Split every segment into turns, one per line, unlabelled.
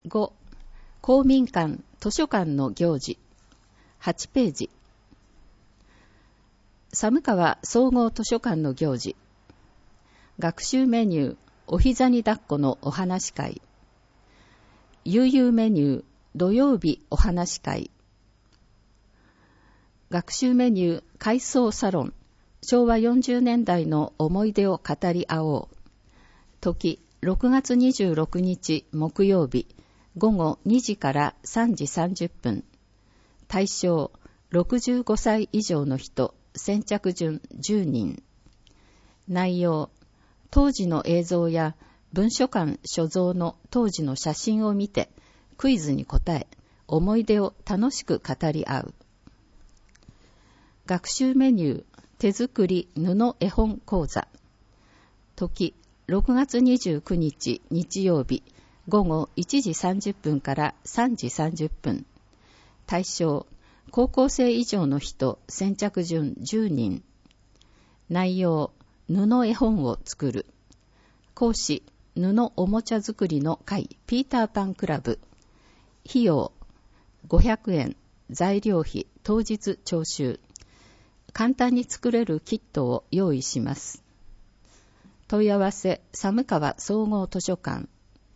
5、公民館図書館の行事。8ページ。寒川総合図書館の行事。学習メニュー、お膝に抱っこのお話会。悠々メニュー、土曜日お話会。学習メニュー、回想サロン。昭和40年代の思い出を語り合おう。時、6月26日木曜日、午後2時から3時30分。対象、65歳以上の人、先着順10人。内容、当時の映像や文書館所蔵の当時の写真を見て、クイズに答え、思い出を楽しく語り合う。学習メニュー、手作り布絵本講座。時、6月29日日曜日、午後1時30分から3時30分。対象、高校生以上の人、先着順10人。内容、布絵本を作る。講師、布おもちゃ作りの会、ピーターパンクラブ。費用、500円。材料費、当日徴収。簡単に作れるキットを用意します。問い合わせ、寒川総合図書館。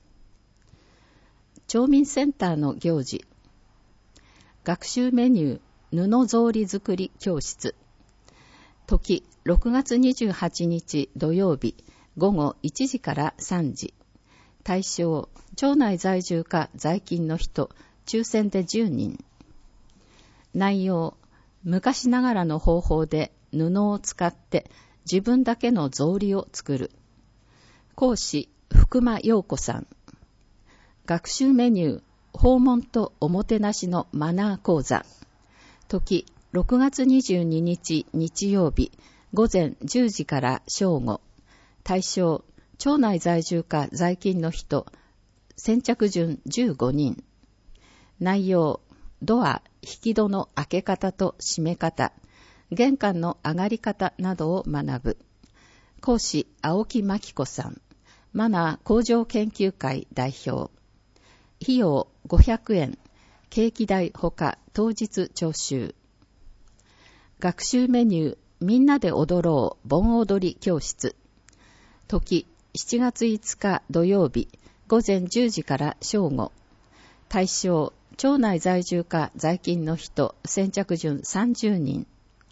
町民センターの行事。学習メニュー、布草履作り教室。時、6月28日土曜日、午後1時から3時。対象、町内在住か在勤の人、抽選で10人。内容、昔ながらの方法で布を使って自分だけの草履を作る。講師、福間陽子さん。学習メニュー、訪問とおもてなしのマナー講座。時、6月22日日曜日、午前10時から正午。対象、町内在住か在勤の人、先着順15人。内容、ドア、引き戸の開け方と閉め方、玄関の上がり方などを学ぶ。講師、青木真紀子さん。マナー向上研究会代表。費用500円。ケーキ代ほか当日徴収。学習メニュー、みんなで踊ろう盆踊り教室。時、7月5日土曜日、午前10時から正午。対象、町内在住か在勤の人、先着順30人。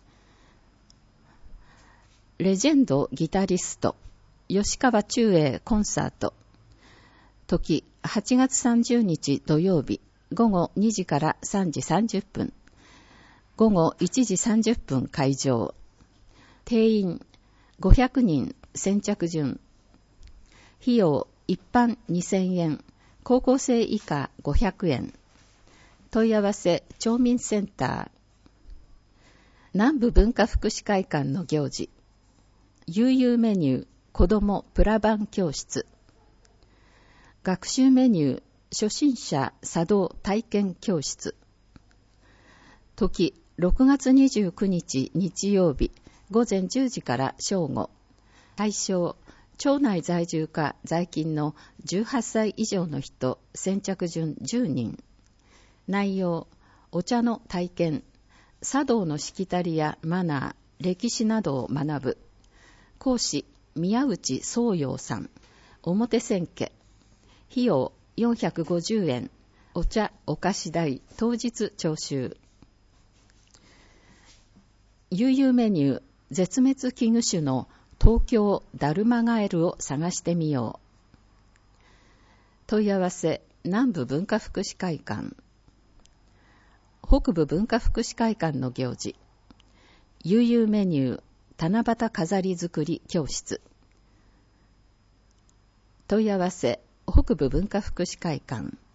レジェンドギタリスト、吉川忠英コンサート。時、8月30日土曜日、午後2時から3時30分。午後1時30分会場。定員500人先着順。費用一般2000円、高校生以下500円。問い合わせ、町民センター。南部文化福祉会館の行事。悠々メニュー、子どもプラバン教室。学習メニュー、初心者茶道体験教室。時、6月29日日曜日、午前10時から正午。対象、町内在住か在勤の18歳以上の人、先着順10人。内容、お茶の体験、茶道のしきたりやマナー、歴史などを学ぶ。講師、宮内宗陽さん。表千家。費用450円。お茶、お菓子代、当日徴収。悠々メニュー、絶滅危惧種の東京ダルマガエルを探してみよう。問い合わせ、南部文化福祉会館。北部文化福祉会館の行事。悠々メニュー、七夕飾り作り教室。問い合わせ、北部文化福祉会館。